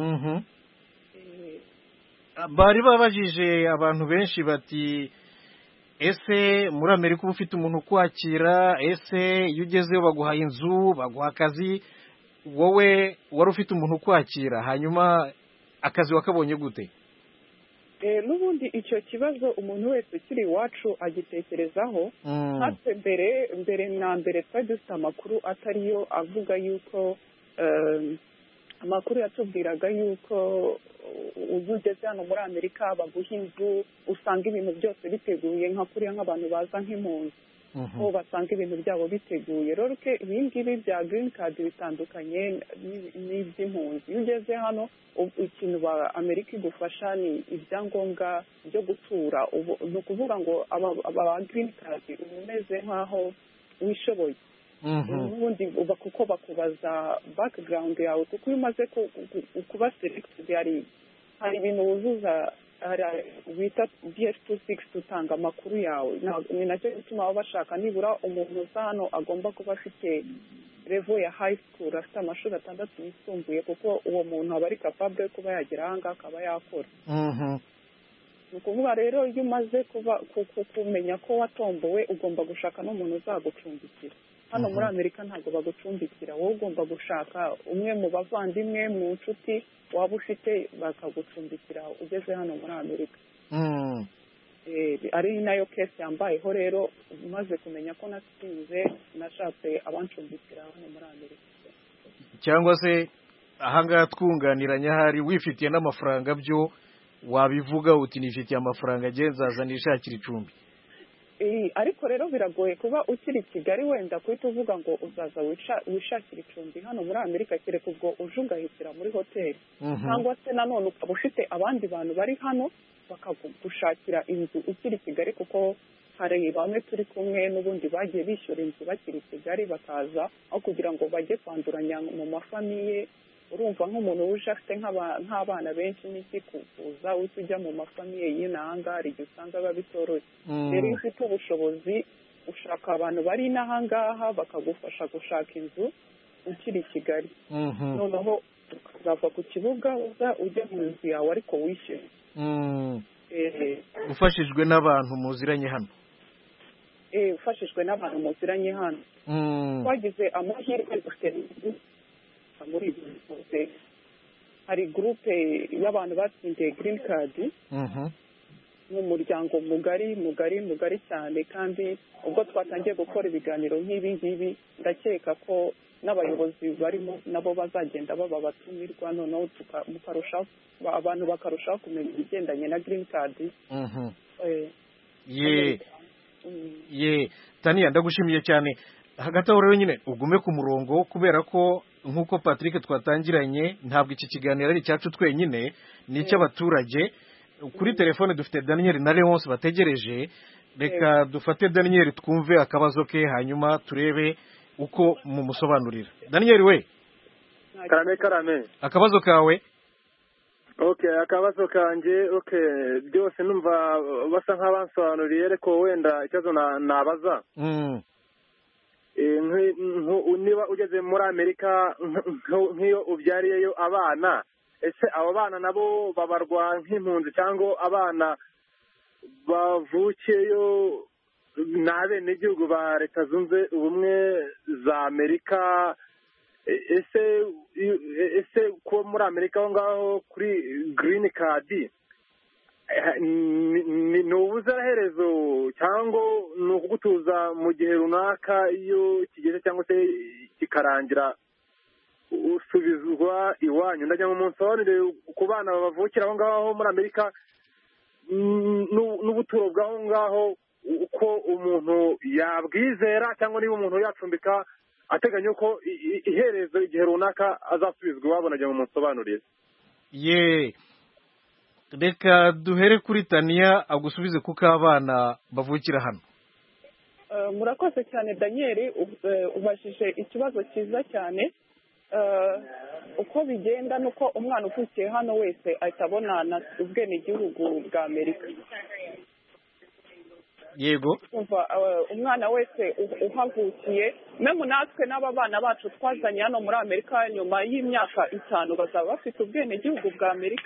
Bari babajije abantu benshi bati ese muri Amerika uba ufite umuntu kwakira, ese iyo ugezeyo baguha inzu, baguha akazi, wowe wari ufite umuntu kwakira, hanyuma akazi wakabonye gute? N'ubundi icyo kibazo umuntu wese ukiri iwacu agitekerezaho. Natwe mbere twari dufite amakuru atariyo avuga yuko amakuru yatubwiraga yuko ugeze hano muri Amerika baguha inzu, usanga ibintu byose biteguye nka kuriya nk'abantu baza nk'impunzi, aho basanga ibintu byabo biteguye. Rero ibi ngibi bya green card bitandukanye n'iby'impunzi. Iyo ugeze hano ikintu Amerika igufasha ni ibyangombwa byo gutura. Ni ukuvuga ngo aba green card umeze nk'aho wishoboye. Ubundi kuko bakubaza background yawe, kuko iyo umaze kuba selected hari ibintu wuzuza bita DS26 utanga amakuru yawe. Ni nacyo gituma baba bashaka nibura umuntu uza hano agomba kuba afite level ya high school, afite amashuri 6 yisumbuye, kuko uwo muntu aba ari capable kuba yagera ahanga akaba yakora. Ni ukuvuga rero iyo umaze kumenya ko watombowe ugomba gushaka n'umuntu uzagucumbikira. Hano muri Amerika ntabwo bagucumbikira, wowe ugomba gushaka umwe mu bavandimwe, mu nshuti waba ufite bakagucumbikira ugeze hano muri Amerika. Ari nayo case yambayeho rero. Umaze kumenya ko natsinze, nashatse abancumbikira hano muri Amerika. Cyangwa se ahangaha twunganiranya hari wifitiye n'amafaranga byo wabivuga uti nifitiye amafaranga agenzaza nishakira icumbi. Ariko rero biragoye kuba ukiri Kigali wenda kuhita uvuga ngo uzaza wishakira icumbi hano muri Amerika, kereka ubwo uje ugahitira muri hoteli, cyangwa se nanone ukaba ufite abandi bantu bari hano bakagushakira inzu ukiri Kigali, kuko hari bamwe turi kumwe n'ubundi bagiye bishyura inzu bakiri Kigali bakaza aho kugira ngo bajye kwanduranya mu mafamiye urumva nk'umuntu uje afite nk'abana benshi n'iki kuvuza uhita ujya mu mafamiye y'inanga hari igihe usanga biba bitoroshye rero iyo ufite ubushobozi ushaka abantu bari n'ahangaha bakagufasha gushaka inzu ukiri i Kigali noneho ukazava ku kibuga ujya mu nzu yawe ariko wishyura ufashijwe n'abantu muziranye hano ufashijwe n'abantu muziranye hano twagize amahirwe dufite muri ibi byose hari gurupe y'abantu batsindiye green card mu muryango mugari cyane kandi ubwo twatangiye gukora ibiganiro nk'ibi ngibi ndakeka ko n'abayobozi barimo nabo bazagenda baba batumirwa noneho abantu bakarushaho kumenya ibigendanye na green card. Tania ndagushimiye cyane. Hagati aho rero nyine ugume ku murongo kubera ko nk'uko Patrick twatangiranye ntabwo iki kiganiro ari icyacu twenyine ni icy'abaturage. Kuri telefone dufite Daniel na Leonce bategereje, reka dufate Daniel twumve akabazo ke hanyuma turebe uko mumusobanurira. Daniel we karame akabazo kawe. Akabazo kanje byose numva basa nk'abansobanuriye ariko wenda ikibazo nabaza niba ugeze muri Amerika nk'iyo ubyariyeyo abana ese abo bana nabo babarwa nk'impunzi cyangwa abana bavukiyeyo n'abenegihugu ba Leta Zunze Ubumwe za Amerika? ese ko muri Amerika aho ngaho kuri green card ni ubuziraherezo cyangwa ni ukugutuza mu gihe runaka iyo kigeze cyangwa se kikarangira usubizwa iwanyu? ndagira ngo munsobanurire ku bana bavukira aho ngaho muri Amerika n'ubuturo bw'aho ngaho uko umuntu yabwizera cyangwa niba umuntu yacumbika ateganya ko iherezo igihe runaka azasubizwa iwabo. nagira ngo munsobanurire. Reka duhere kuri Tania agusubize kuko abana bavukira hano. Murakoze cyane Daniel, ubajije ikibazo cyiza cyane. Uko bigenda nuko umwana uvukiye hano wese ahita abona ubwenegihugu bwa Amerika. Yego, umwana wese uhavukiye memu natwe n'aba bana bacu twazanye hano muri Amerika nyuma y'imyaka 5 bazaba bafite ubwenegihugu bwa Amerika.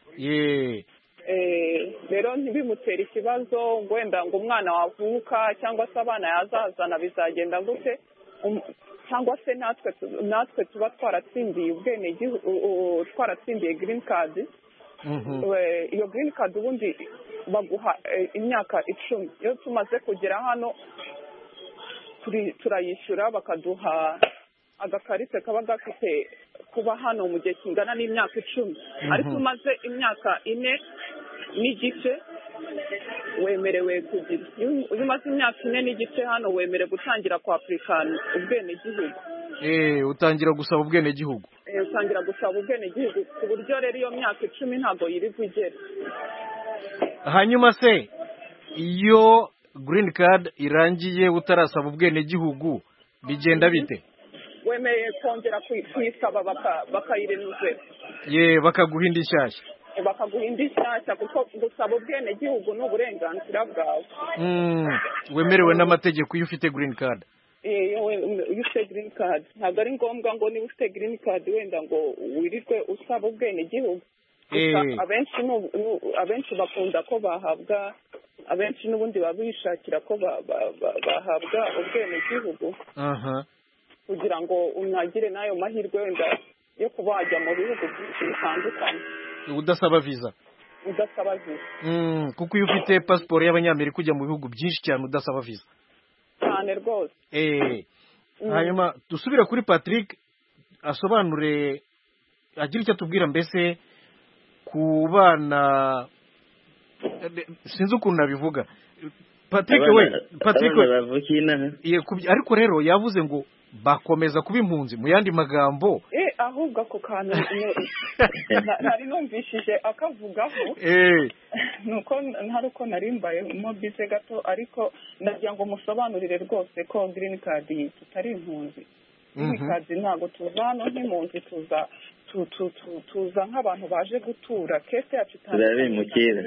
Rero ntibimutera ikibazo wenda ngo umwana wavuka cyangwa se abana yazazana bizagenda gute, cyangwa se natwe tuba twaratsindiye ubwenegihugu, twaratsindiye green card. Iyo green card ubundi baguha imyaka 10. iyo tumaze kugera hano turayishyura bakaduha agakarite kaba gafite kuba hano mu gihe kingana n'imyaka 10. ariko umaze imyaka 4 n'igice wemerewe kugira. iyo umaze imyaka 4 n'igice hano wemerewe gutangira kwapurikana ubwenegihugu. Utangira gusaba ubwenegihugu. Utangira gusaba ubwenegihugu ku buryo rero iyo myaka 10 ntabwo yiri kugera. Hanyuma se iyo green card irangiye utarasaba ubwenegihugu bigenda bite? Wemeye kongera kuyisaba bakayirenuze. Bakaguha indi nshyashya. Bakaguha indi nshyashya kuko gusaba ubwenegihugu ni uburenganzira bwawe. Wemerewe n'amategeko iyo ufite green card. Iyo ufite green card ntabwo ari ngombwa ngo niba ufite green card wenda ngo wirirwe usaba ubwenegihugu. Abenshi bakunda ko bahabwa, abenshi n'ubundi babishakira ko bahabwa ubwenegihugu kugira ngo unagire n'ayo mahirwe wenda yo kuba wajya mu bihugu byinshi bitandukanye udasaba visa. Kuko iyo ufite pasiporo y'Abanyamerika ujya mu bihugu byinshi cyane udasaba visa cyane rwose. Hanyuma dusubira kuri Patrick asobanure agira icyo atubwira mbese ku bana, sinzi ukuntu nabivuga. Patrick ariko rero yavuze ngo bakomeza kuba impunzi mu yandi magambo. Ahubwo ako kantu nari numvishije akavugaho nuko ntari uko narimbaye mo bize gato, ariko ndagira ngo musobanurire rwose ko green card tutari impunzi. Green card ntabwo tuza hano nk'impunzi, tuza nk'abantu baje gutura kese yacu turabimukira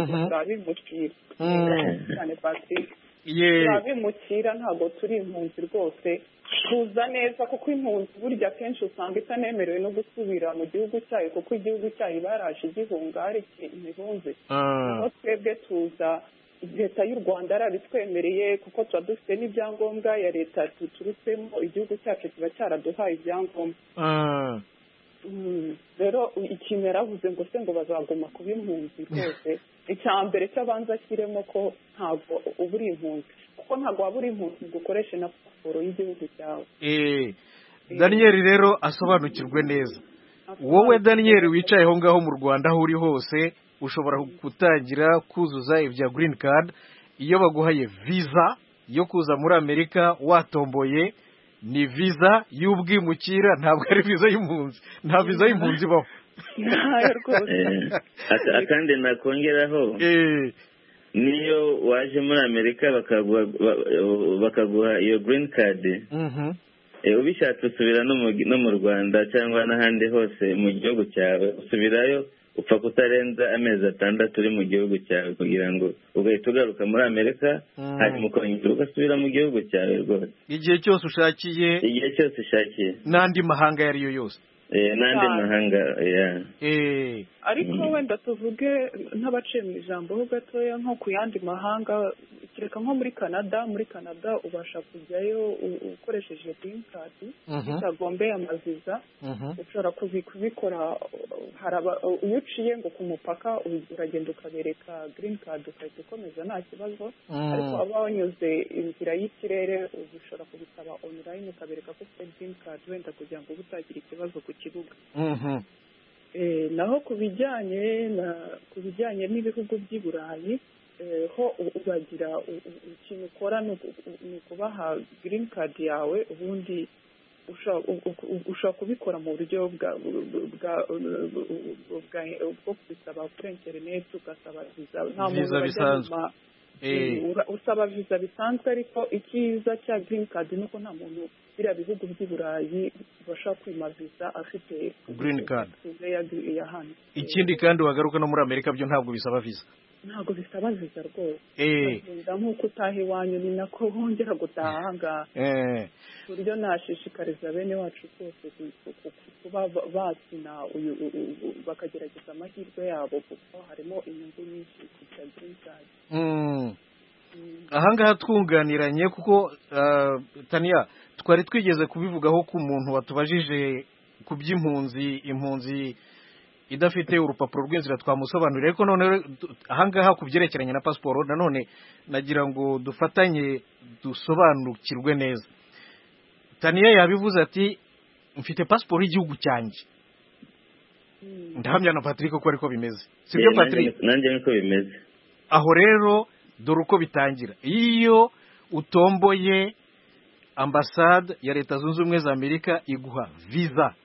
cyane Patrick turabimukira ntabwo turi impunzi rwose tuza neza kuko impunzi burya akenshi usanga itanemerewe no gusubira mu gihugu cyayo kuko igihugu cyayo baraje igihunga hari imibunzi aho twebwe tuza leta y'u Rwanda yarabitwemereye kuko tuba dufite n'ibyangombwa ya leta tuturutsemo igihugu cyacu kiba cyaraduhaye ibyangombwa rero ikintu yaravuze ngo se ngo bazaguma kuba impunzi rwose icya mbere cy'abanza ashyiremo ko ntabwo uba uri impunzi kuko ntabwo waba uri impunzi ngo ukoreshe na pasiporo y'igihugu cyawe Daniel rero asobanukirwe neza wowe Daniel wicaye aho ngaho mu Rwanda aho uri hose ushobora gutangira kuzuza ibya green card iyo baguhaye visa yo kuza muri Amerika watomboye ni visa y'ubwimukira ntabwo ari visa y'impunzi nta visa y'impunzi baho akandi nakongeraho niyo waje muri Amerika bakaguha iyo green card ubishatse usubira no mu Rwanda cyangwa n'ahandi hose mu gihugu cyawe usubirayo upfa kutarenza amezi 6 uri mu gihugu cyawe kugira ngo ugahita ugaruka muri Amerika hanyuma ukongera ugasubira mu gihugu cyawe rwose igihe cyose ushakiye n'andi mahanga yariyo yose n'andi mahanga ariko wenda tuvuge nk'abaciye mu ijambo ho gatoya nko ku yandi mahanga kereka nko muri Canada ubasha kujyayo ukoresheje green card bitagombeye amaviza ushobora kubikora iyo uciye ngo ku mupaka uragenda ukabereka green card ukahita ukomeza nta kibazo ariko aba wanyuze inzira y'ikirere ushobora kubisaba online ukabereka ko ufite green card wenda kugira ngo utagira ikibazo ku kibuga naho ku bijyanye n'ibihugu by'i Burayi ho uragira ikintu ukora ni ukubaha green card yawe ubundi ushobora kubikora mu buryo bwo kubisaba kuri interineti ugasaba viza nta muntu bisanzwe usaba viza bisanzwe ariko icyiza cya green card ni uko nta muntu biriya bihugu by'i Burayi bashobora kwima viza afite green card ya hano ikindi kandi wagaruka no muri Amerika byo ntabwo bisaba viza ntabwo bisaba viza rwose nk'uko utaha iwanyu ni nako wongera gutaha ahangaha ku buryo nashishikariza bene wacu rwose kuba basina bakagerageza amahirwe yabo kuko harimo inyungu nyinshi kugira green card ahangaha twunganiranye kuko Tania twari twigeze kubivugaho ku muntu watubajije ku by'impunzi idafite urupapuro rw'inzira twamusobanurira ariko none ahangaha ku byerekeranye na pasiporo nanone nagira ngo dufatanye dusobanukirwe neza Tania yabivuze ati mfite pasiporo y'igihugu cyanjye ndahamya na Patrick ko ariko bimeze sibyo Patrick nanjye niko bimeze aho rero dore uko bitangira iyo utomboye ambasade ya Leta Zunze Ubumwe za Amerika iguha visa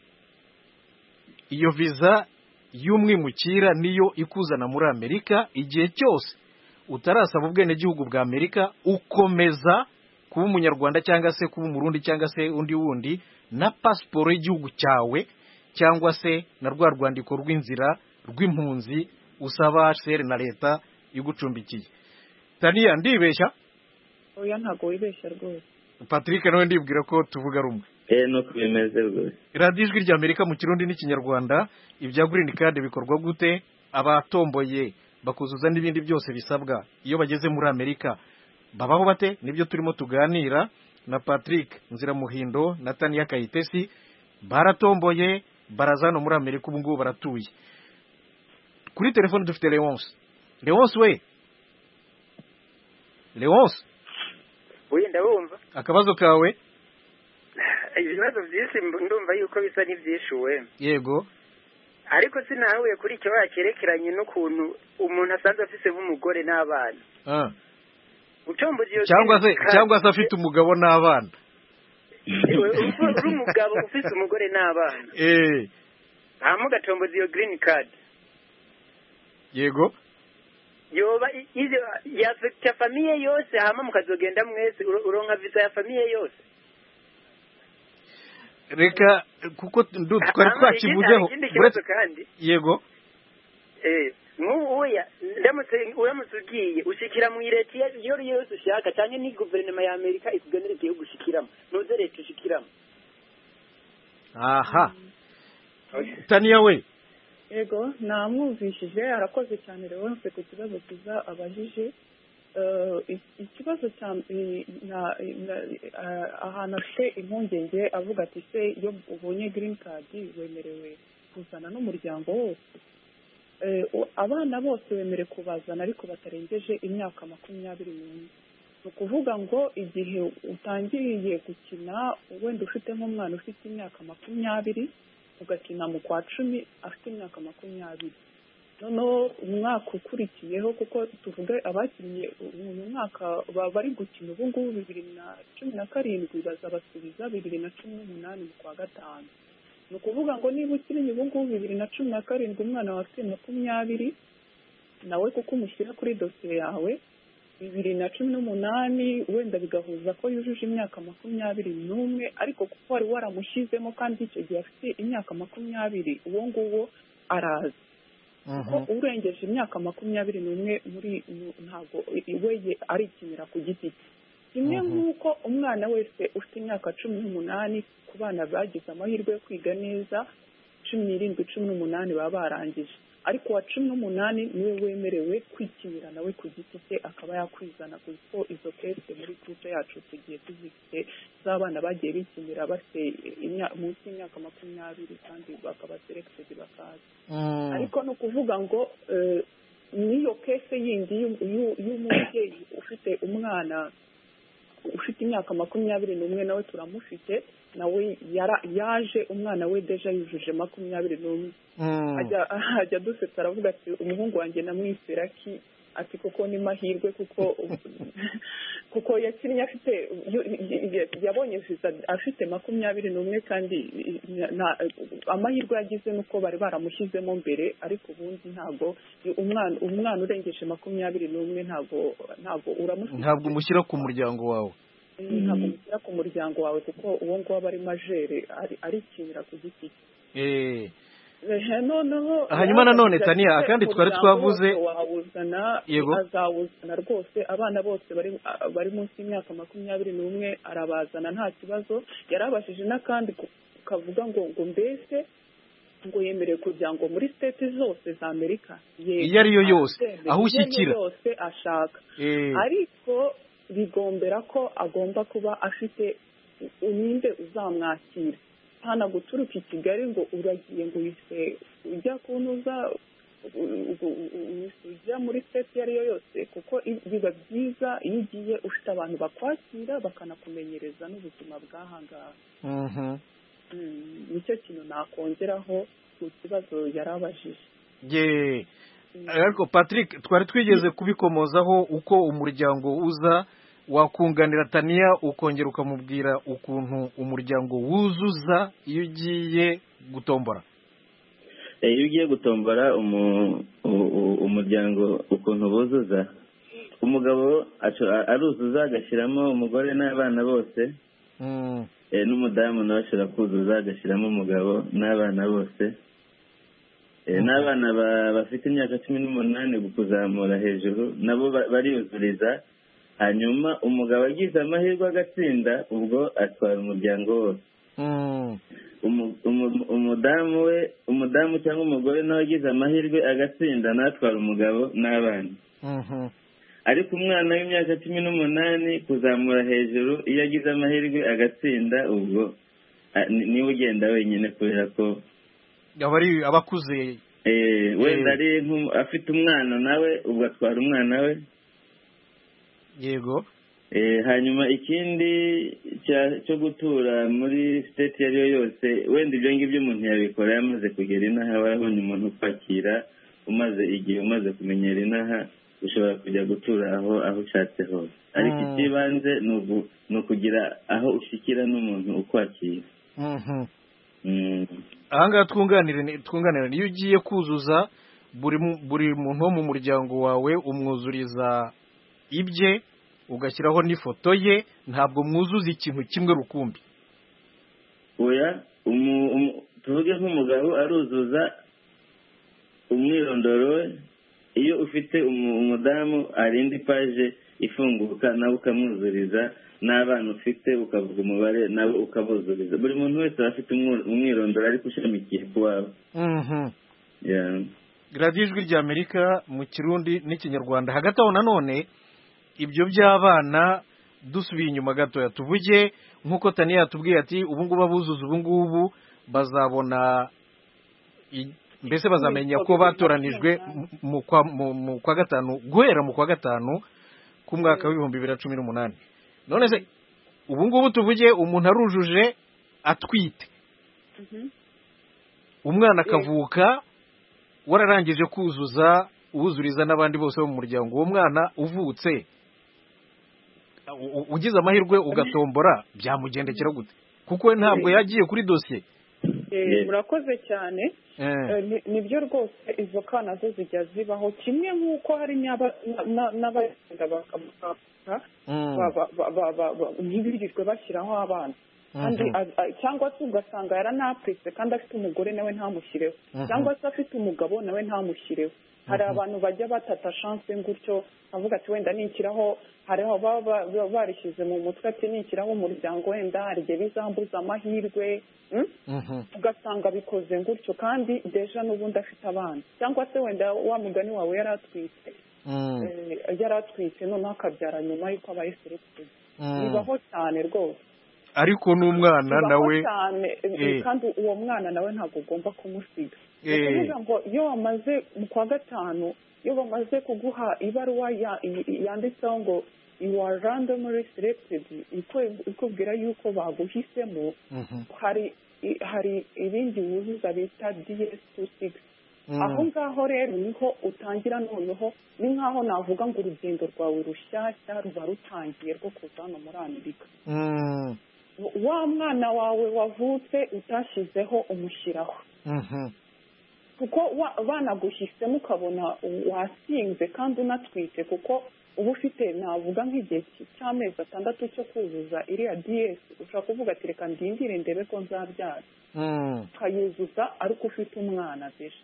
iyo visa y'umwimukira niyo ikuzana muri Amerika igihe cyose utarasaba ubwenegihugu bwa Amerika ukomeza kuba umunyarwanda cyangwa se kuba umurundi cyangwa se undi wundi na pasiporo y'igihugu cyawe cyangwa se na rwa rwandiko rw'inzira rw'impunzi usaba sere na leta igucumbikiye Tania ndibeshya oya ntago wibeshya rwose Patrick nawe ndibwira ko tuvuga rumwe nuko bimeze rwose Radio Ijwi rya Amerika mu Kirundi n'Ikinyarwanda ibya green card bikorwa gute abatomboye bakuzuza n'ibindi byose bisabwa iyo bageze muri Amerika babaho bate nibyo turimo tuganira na Patrick Nziramuhindo na Tania Kayitesi baratomboye barazano muri Amerika ubu ngubu baratuye kuri telefone dufite Leonce we Leonce ndabumva akabazo kawe ibibazo byinshi ndumva yuko bisa n'ibyishuwe yego ariko sinahuye kuri icyo cyerekeranye n'ukuntu umuntu asanzwe afise nk'umugore n'abana cyangwa se afite umugabo n'abana uri umugabo ufise umugore n'abana hama ugatomboza iyo green card yego yoba ya famiye yose hama mukazogenda mwese uronka visa ya famiye yose reka kuko twari twakivuzeho yego nk'ubu uramutse ugiye ushikira mu leta iyo ari yo yose ushaka cyane ni guverinoma ya Amerika ikugenera igihugu ushikiramo ntuze leta ushikiramo. aha Tania we yego namwumvishije arakoze cyane rero ku kibazo kiza abajije. Ikibazo ahantu afite impungenge avuga ati se iyo ubonye green card wemerewe kuzana n'umuryango wose. Abana bose bemerewe kubazana ariko batarengeje imyaka 21. Ni ukuvuga ngo igihe utangiriye gukina wenda ufite nk'umwana ufite imyaka 20 ugakina mu kwa 10 afite imyaka 20, noneho umwaka ukurikiyeho kuko tuvuga abakinnye uyu mwaka bari gukina ubu ngubu 2017 bazabasubiza 2018 mu kwa 5. Ni ukuvuga ngo niba ukiriye ubu ngubu 2017 umwana wawe afite 20 nawe kuko umushyira kuri dosiye yawe 2018 wenda bigahuza ko yujuje imyaka 21 ariko kuko wari waramushyizemo kandi icyo gihe afite imyaka 20 uwo nguwo araza kuko urengeje imyaka 21 muri ntabwo weye arikinira ku giti cye. Kimwe nk'uko umwana wese ufite imyaka 18 ku bana bagize amahirwe yo kwiga neza 17 18 baba barangije, ariko wa 18 niwe wemerewe kwikinira nawe ku giti cye akaba yakwizana kuko izo kese muri kuce yacu tugiye tuzifite z'abana bagiye bikinira bafite munsi y'imyaka 20 kandi bakaba selected bakaza. Ariko no kuvuga ngo niyo kese yindi y'umubyeyi ufite umwana ufite imyaka 21 nawe turamufite nawe yaje umwana we deja yujuje 21 ajya dusetsa aravuga ati umuhungu wanjye namwisera ki ati kuko ni mahirwe kuko yakinnye afite yabonye visa afite 21 kandi amahirwe yagize nuko bari baramushyizemo mbere, ariko ubundi ntabwo umwana urengeje 21 ntabwo umushyira ku muryango wawe. Ntabwo umushyira ku muryango wawe kuko uwo nguwo aba ari majere arikinira ku giti cye. Hanyuma nanone Tania akandi twari twavuze azawuzana rwose abana bose bari munsi y'imyaka 21 arabazana nta kibazo. Yarabashije n'akandi kavuga ngo mbese ngo yemerewe kugira ngo muri state zose za Amerika iyo ari yo yose aho ushyikira yose ashaka, ariko bigombera ko agomba kuba afite uninde uzamwakira hana guturuka i Kigali ngo uragiye ngo wise ujya kunuza ujya muri state iyo ari yo yose, kuko biba byiza iyo ugiye ufite abantu bakwakira bakanakumenyereza n'ubuzima bw'ahangaha. Nicyo kintu nakongeraho mu kibazo yarabajije. Ariko Patrick twari twigeze kubikomozaho uko umuryango uza wakunganira Tania ukongera ukamubwira ukuntu umuryango wuzuza iyo ugiye gutombora. Iyo ugiye gutombora umuryango ukuntu buzuza, umugabo aruzuza agashyiramo umugore n'abana bose, n'umudamu nawe ashobora kuzuza agashyiramo umugabo n'abana bose, n'abana bafite imyaka 18 kuzamura hejuru nabo bariyuzuriza. Hanyuma umugabo agize amahirwe agatsinda ubwo atwara umuryango wose. Umudamu cyangwa umugore nawe agize amahirwe agatsinda natwara umugabo n'abana. Ariko umwana w'imyaka 18 kuzamura hejuru iyo agize amahirwe agatsinda ubwo niwe ugenda wenyine kubera ko abakuze wenda ari afite umwana nawe ubwo atwara umwana we. Yego. Hanyuma ikindi cyo gutura muri state yari yo yose wenda ibyo ngibyo umuntu yabikora yamaze kugera inaha, wabonye umuntu ukwakira umaze kumenyera inaha ushobora kujya gutura aho ushatse hose, ariko ikibanze ni ukugira aho ushyikira n'umuntu ukwakira. Ahangaha twunganira iyo ugiye kuzuza buri muntu wo mu muryango wawe umwuzuriza ibye ugashyiraho n'ifoto ye, ntabwo mwuzuza ikintu kimwe rukumbi. oya tuvuge nk'umugabo aruzuza umwirondoro we, iyo ufite umudamu arinda ipaje ifunguka nawe ukamwuzuriza, n'abana ufite ukavuga umubare nawe ukabuzuriza. Buri muntu wese aba afite umwirondoro ariko ushamikiye ku wawe. radiyo ijwi ry'Amerika mu Kirundi n'Ikinyarwanda. Hagati aho nanone ibyo by'abana dusubiye inyuma gatoya, tuvuge nk'uko Tania yatubwiye ati ubu ngubu abuzuza ubu ngubu bazabona, mbese bazamenya ko batoranijwe mu kwa gatanu, guhera mu kwa gatanu k'umwaka w'2018. none se ubu ngubu tuvuge umuntu arujuje atwite, umwana akavuka wararangije kuzuza uwuzuriza n'abandi bose bo mu muryango, uwo mwana uvutse ugize amahirwe ugatombora byamugendekera gute? kuko we ntabwo yagiye kuri dosiye. murakoze cyane. nibyo rwose izo kana zo zijya zibaho, kimwe nk'uko hari n'abagenda bakamuka ntibirirwe bashyiraho abana, kandi cyangwa se ugasanga yaranapfutse kandi afite umugore nawe ntamushyireho, cyangwa se afite umugabo nawe ntamushyireho. hari abantu bajya batata chance gutyo, avuga ati wenda nikiraho, hariho baba barishyize mu mutwe ati nikiraho umuryango wenda hari igihe bizambuza amahirwe, ugasanga bikoze gutyo kandi deja n'ubundi afite abana, cyangwa se wenda wa mugani wawe yaratwite noneho akabyara nyuma y'uko abaye selected. bibaho cyane rwose. ariko n'umwana nawe kandi uwo mwana nawe ntabwo ugomba kumusiga. ni ukuvuga ngo iyo wamaze mu kwa gatanu, iyo bamaze kuguha ibaruwa yanditseho ngo you are randomly selected, ikubwira yuko baguhisemo, hari ibindi wuzuza bita DS26. aho ngaho rero niho utangira, noneho ni nk'aho navuga ngo urugendo rwawe rushyashya ruba rutangiye rwo kuza hano muri Amerika. wa mwana wawe wavutse utashyizeho umushyiraho, kuko banaguhisemo ukabona wasinze kandi unatwite, kuko uba ufite navuga nk'igihe cy'amezi 6 cyo kuzuza iriya DS, ushobora kuvuga ati reka ndindire ndebe ko nzabyara, ukayuzuza ariko ufite umwana deje.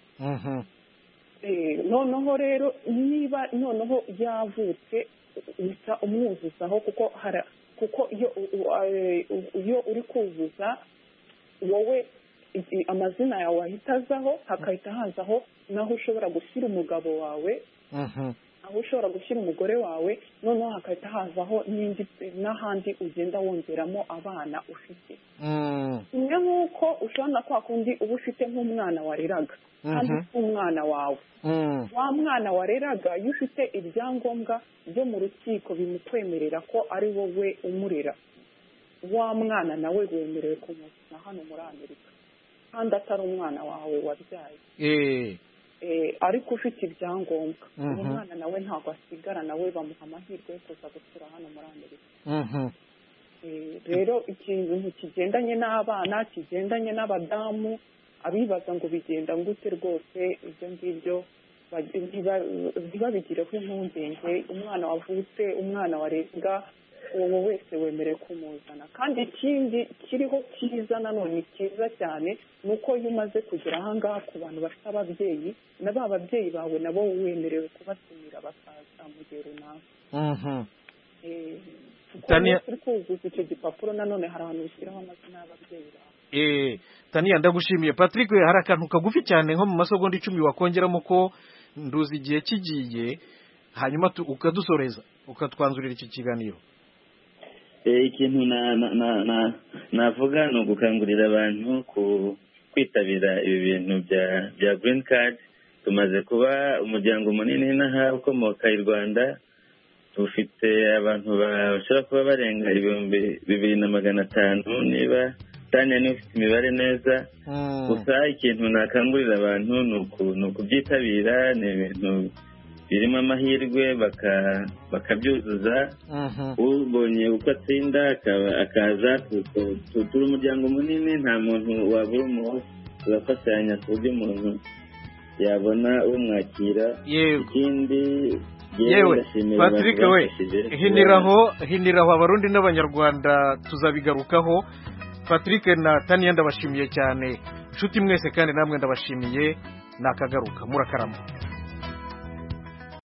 noneho rero niba noneho yavutse uhita umwuzuzaho, kuko iyo uri kuzuza wowe amazina yawe ahita azaho, hakahita hazaho naho ushobora gushyira umugabo wawe, aho ushobora gushyira umugore wawe, noneho hakahita hazaho n'ahandi ugenda wongeramo abana ufite. kimwe nk'uko ushobora na kwa kundi uba ufite nk'umwana wareraga kandi ufite umwana wawe, wa mwana wareraga iyo ufite ibyangombwa byo mu rukiko bimukwemerera ko ari wowe umurera, wa mwana nawe wemerewe kumuzana hano muri Amerika kandi atari umwana wawe wabyaye. ariko ufite ibyangombwa, uwo mwana nawe ntabwo asigara, nawe bamuha amahirwe yo kuza gutura hano muri Amerika. rero ikintu kigendanye n'abana, kigendanye n'abadamu, abibaza ngo bigenda gute, rwose ibyo ngibyo ntibabigireho impungenge. umwana wavutse, umwana warenga, uwo wese wemerewe kumuzana. kandi ikindi kiriho cyiza nanone cyiza cyane ni uko iyo umaze kugera ahangaha ku bantu bafite ababyeyi, na ba babyeyi bawe nabo wemerewe kubatumira bakaza mu gihe runaka. Tania, turi kuzuza icyo gipapuro nanone hari ahantu ushyiraho amazina y'ababyeyi bawe. Tania, ndagushimiye. Patrick, hari akantu kagufi cyane nko mu masegonda 10 wakongeramo ko nduzi igihe kigiye, hanyuma ukadusoreza ukatwanzurira iki kiganiro. ikintu navuga ni ugukangurira abantu kwitabira ibi bintu bya green card. tumaze kuba umuryango munini inaha ukomoka i Rwanda, dufite abantu bashobora kuba barenga 2,500 niba Tania niba ufite imibare neza. gusa ikintu nakangurira abantu ni ukubyitabira. ni ibintu birimo amahirwe, bakabyuzuza. ubonye uko atsinda akaza. turi umuryango munini, nta muntu wabura umuho, turafatanya ku buryo umuntu yabona umwakira. ikindi yewe Patrick, we hiniraho abarundi n'abanyarwanda tuzabigarukaho. Patrick na Tania ndabashimiye cyane nshuti mwese kandi namwe ndabashimiye nakagaruka murakarama.